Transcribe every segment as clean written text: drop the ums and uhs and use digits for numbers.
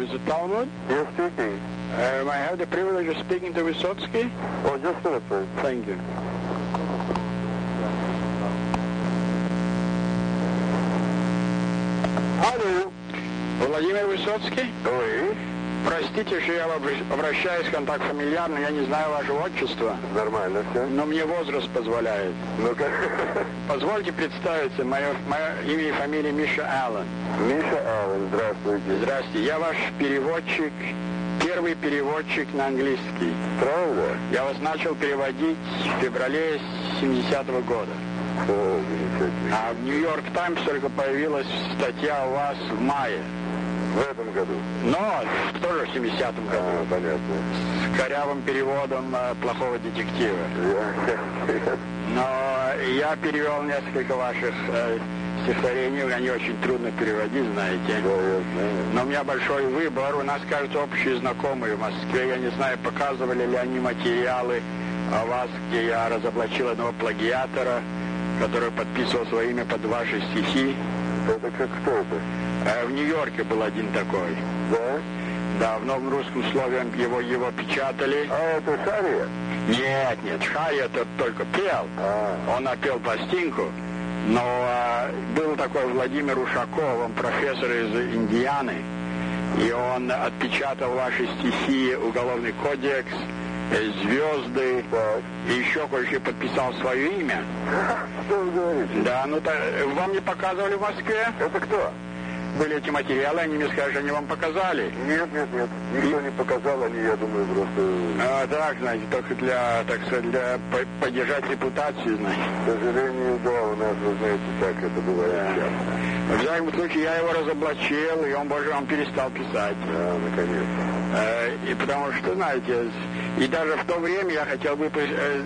is it Talmud? Yes, speaking. May I have the privilege of speaking to Vysotsky? Oh, just a minute, please. Thank you. Алло. Владимир Высоцкий? Вы? Простите, что я обращаюсь к вам так фамильярно, я не знаю ваше отчество. Нормально все. Но мне возраст позволяет. Ну-ка. Позвольте представиться, мое имя и фамилия Миша Аллен. Миша Аллен, здравствуйте. Здравствуйте, я ваш переводчик, первый переводчик на английский. Правда? Я вас начал переводить в феврале 70-го года. О, замечательно. А в Нью-Йорк Таймс только появилась статья у вас в мае. В этом году? Но тоже в 70-м году. А, понятно. С корявым переводом плохого детектива. Но я перевел несколько ваших стихотворений, они очень трудно переводить, знаете. Да, я знаю. Но у меня большой выбор. У нас, кажется, общие знакомые в Москве. Я не знаю, показывали ли они материалы о вас, где я разоблачил одного плагиатора, который подписывал свое имя под ваши стихи. Это как кто это? В Нью-Йорке был один такой. Да? Да, в Новом русском слове его печатали. А это Шария? Нет, Шария это только пел. Он напел пластинку. Но был такой Владимир Ушаков, он профессор из Индианы. И он отпечатал ваши стихи, Уголовный кодекс, звезды, и еще кое-что подписал свое имя. Что вы говорите? Да, вам не показывали в Москве? Это кто? Были эти материалы, они мне сказали, что они вам показали. Нет. Никто не показал, они, я думаю, просто... Так, знаете, только для, так сказать, для поддержать репутацию, знаете. К сожалению, да, у нас, вы знаете, так это бывает часто. В всяком случае, я его разоблачил, и он перестал писать. Да, наконец. И потому что, знаете, и даже в то время я хотел бы,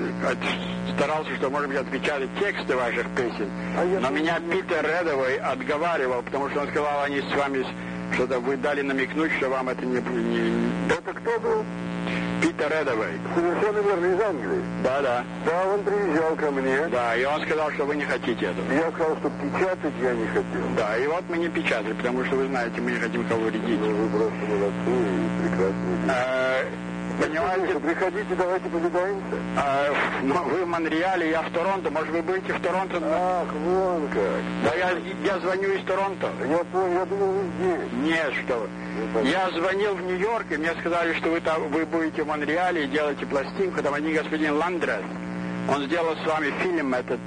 старался, что, может быть, отпечатать тексты ваших песен. Но меня Питер Редовой отговаривал, потому что он сказал, они с вами что-то вы дали намекнуть, что вам это не... Это кто был? Питер Редовой. Совершенно верно, из Англии. Да. Да, он приезжал ко мне. Да, и он сказал, что вы не хотите этого. Я сказал, что печатать я не хотел. Да, и вот мы не печатали, потому что, вы знаете, мы не хотим кого вредить. Ну, вы просто молодцы и прекрасные. Понимаете? Приходите, давайте повидаемся. Вы в Монреале, я в Торонто. Может, вы будете в Торонто? Ах, вон как. Да, я звоню из Торонто. Я понял, я думал, вы здесь. Нет, что вы. Я звонил в Нью-Йорк, и мне сказали, что вы будете в Монреале и делаете пластинку. Там один господин Ландрес. Он сделал с вами фильм этот,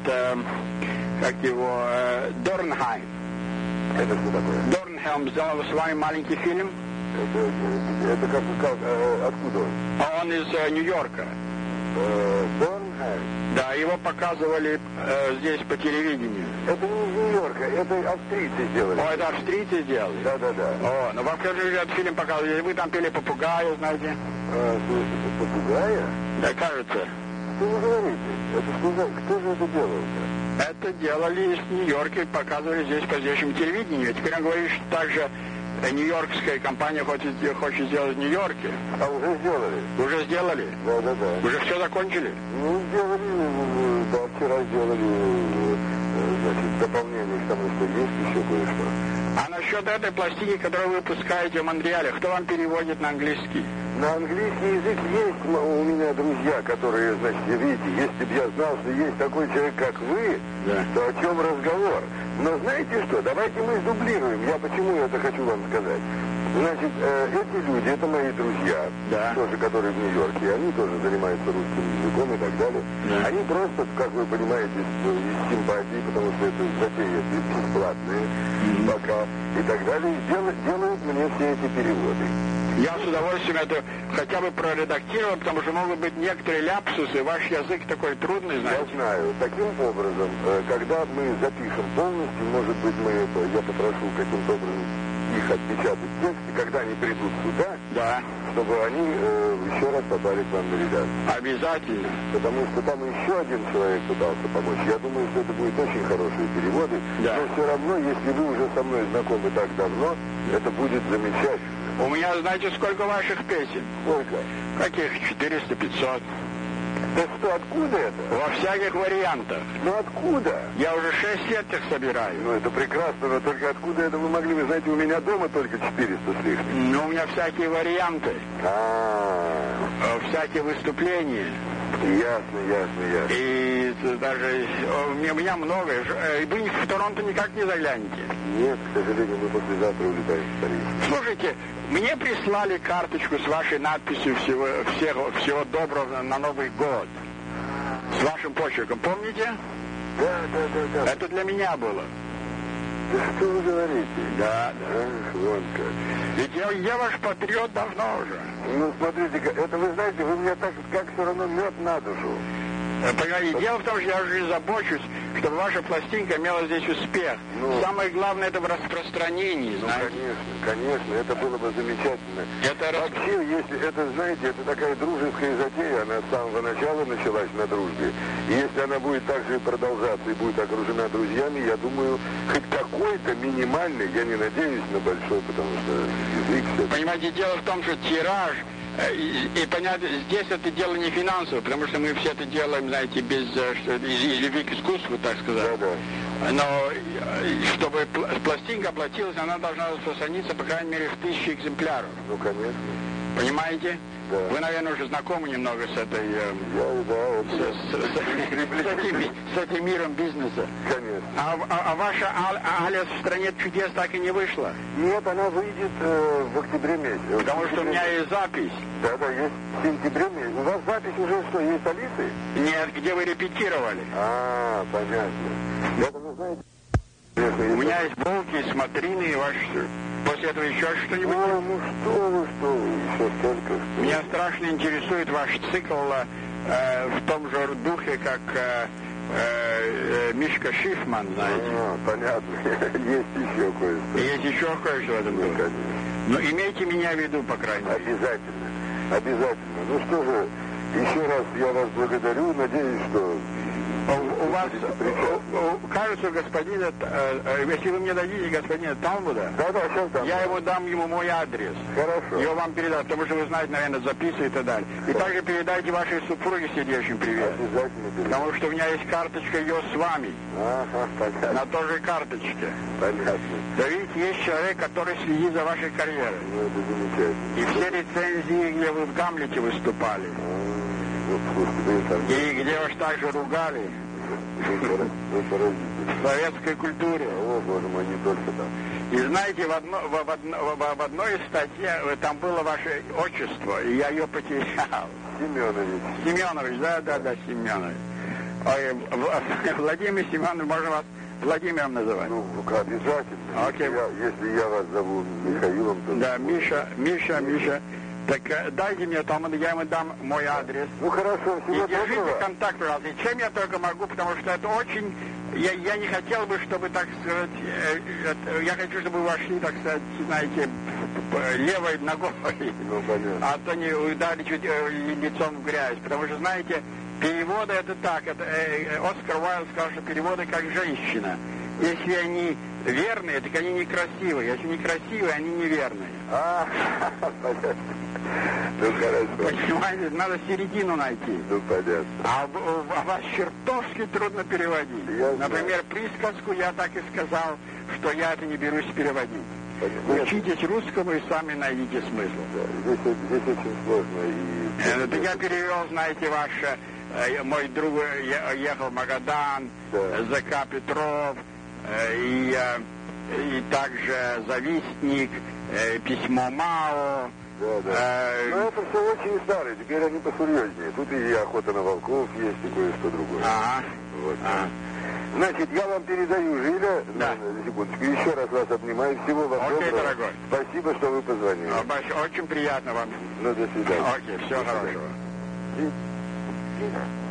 как его, Дорнхайм. Это что такое? Дорнхайм сделал с вами маленький фильм. Это как, откуда он? Он из Нью-Йорка. Дорнхайм? Да, его показывали здесь по телевидению. Это не из Нью-Йорка, это австрийцы сделали. О, это австрийцы сделали? Да. О, ну вам скажи, этот фильм показывали, вы там пели попугая, знаете? Слушайте, попугая? Да, кажется. Что вы говорите? Кто же это делал-то? Это делали в Нью-Йорке, показывали здесь по здешнему телевидению. Теперь он говорит, что также нью-йоркская компания хочет сделать в Нью-Йорке. А уже сделали? Уже сделали? Да. Уже все закончили? Ну, сделали, да, вчера сделали, значит, дополнение к тому, что есть еще кое-что. А насчет этой пластинки, которую вы выпускаете в Монреале, кто вам переводит на английский? На английский язык есть у меня друзья, которые, значит, видите, если бы я знал, что есть такой человек, как вы, да, то о чем разговор? Но знаете что, давайте мы сдублируем. Я почему это хочу вам сказать. Значит, эти люди, это мои друзья, да, тоже, которые в Нью-Йорке, они тоже занимаются русским языком и так далее. Да. Они просто, как вы понимаете, из симпатии, потому что это затея бесплатные пока и так далее, делают мне все эти переводы. Я с удовольствием это хотя бы проредактировал, потому что могут быть некоторые ляпсусы, ваш язык такой трудный, знаете. Я знаю. Таким образом, когда мы запишем полностью, может быть, я попрошу каким-то образом их отпечатать тексты, когда они придут сюда, да, чтобы они еще раз попали к вам на редакцию. Обязательно. Потому что там еще один человек пытался помочь. Я думаю, что это будут очень хорошие переводы. Да. Но все равно, если вы уже со мной знакомы так давно, это будет замечательно. У меня, знаете, сколько ваших песен? Сколько? Каких? 400-500. Да что, откуда это? Во всяких вариантах. Ну откуда? Я уже 6 лет их собираю. Ну это прекрасно, но только откуда это вы могли? Вы знаете, у меня дома только 400 с лишним. Ну, у меня всякие варианты, всякие выступления. Ясно. И даже у меня много. Вы в Торонто никак не заглянете. Нет, к сожалению, мы послезавтра улетаем в Париж. Слушайте, мне прислали карточку с вашей надписью всего доброго на Новый год. С вашим почерком, помните? Да. Это для меня было. Да что вы говорите? Да. Ах, вон как. Ведь я ваш патриот давно уже. Ну, смотрите, это вы знаете, вы мне так, как все равно мед на душу. Понимаете, дело в том, что я уже забочусь, чтобы ваша пластинка имела здесь успех. Ну, самое главное это в распространении, знаете. Конечно, это было бы замечательно. Вообще, если это, знаете, это такая дружеская затея, она с самого начала началась на дружбе. И если она будет так же продолжаться и будет окружена друзьями, я думаю, хоть какой-то минимальный, я не надеюсь на большой, потому что язык все... Понимаете, дело в том, что тираж, и понятно, здесь это дело не финансовое, потому что мы все это делаем, знаете, без из любви к искусству, так сказать. Да. Но чтобы пластинка оплатилась, она должна распространиться, по крайней мере, в 1000 экземпляров. Ну, конечно. Понимаете? Да. Вы, наверное, уже знакомы немного с этой... с этим миром бизнеса. Конечно. А ваша «Алис в стране чудес» так и не вышла? Нет, она выйдет в октябре месяце. Потому что у меня есть запись. Да, есть в сентябре месяце. У вас запись уже что, есть Алисы? Нет, где вы репетировали. Понятно. Это вы знаете... У меня есть булки, смотрины и ваши... После этого еще что-нибудь? Ну что вы, еще столько. Меня страшно интересует ваш цикл в том же духе, как Мишка Шифман, знаете. Понятно. Есть еще кое-что. Есть еще кое-что в этом духе. Но имейте меня в виду, по крайней мере. Обязательно. Ну что же, еще раз я вас благодарю. Надеюсь, что... У вас, кажется, господина, если вы мне дадите господина Талмуда, сейчас дам. я дам ему мой адрес. Хорошо. Его вам передам, потому что вы знаете, наверное, записывает и так далее. И также передайте вашей супруге сердечный привет. Обязательно передам. Потому что у меня есть карточка ее с вами. Понятно. На той же карточке. Понятно. Да видите, есть человек, который следит за вашей карьерой. Ну, это замечательно. И все рецензии, где вы в Гамлете выступали. И где вас также ругали. В советской культуре. О, боже мой, не только там. И знаете, в одной из статей там было ваше отчество, и я ее потерял. Семенович, да, Семенович. Ой, Владимир Семенович, можно вас Владимиром называть? Ну, обязательно. Окей. Если я вас зову Михаилом, то... Да, Миша. Так дайте мне там, я ему дам мой адрес. Ну хорошо, всего и держите доброго. Контакт, пожалуйста. И чем я только могу, потому что это очень... Я не хотел бы, чтобы, так сказать... я хочу, чтобы вы вошли, так сказать, знаете, левой ногой. Ну, понятно. А то не ударить лицом в грязь. Потому что, знаете, переводы это так. Оскар Уайлд сказал, что переводы как женщина. Если они верные, так они некрасивые. Если некрасивые, они неверные. Понятно. Ну, хорошо. Понимаете, надо середину найти. Ну, понятно. А вас чертовски трудно переводить. Например, присказку я так и сказал, что я это не берусь переводить. Понятно. Учитесь русскому и сами найдите смысл. Да, здесь очень сложно. Это я перевел, знаете, мой друг ехал в Магадан, ЗК Петров, и также Завистник, письмо Мао. Да. Но это все очень старое, теперь они посерьезнее. Тут и охота на волков есть, и кое-что другое. Вот. Значит, я вам передаю Жиля. Да. Секундочку. Еще раз вас обнимаю. Всего вам доброго. Окей, дорогой. Спасибо, что вы позвонили. Очень приятно вам. Ну, до свидания. Окей, всего хорошего.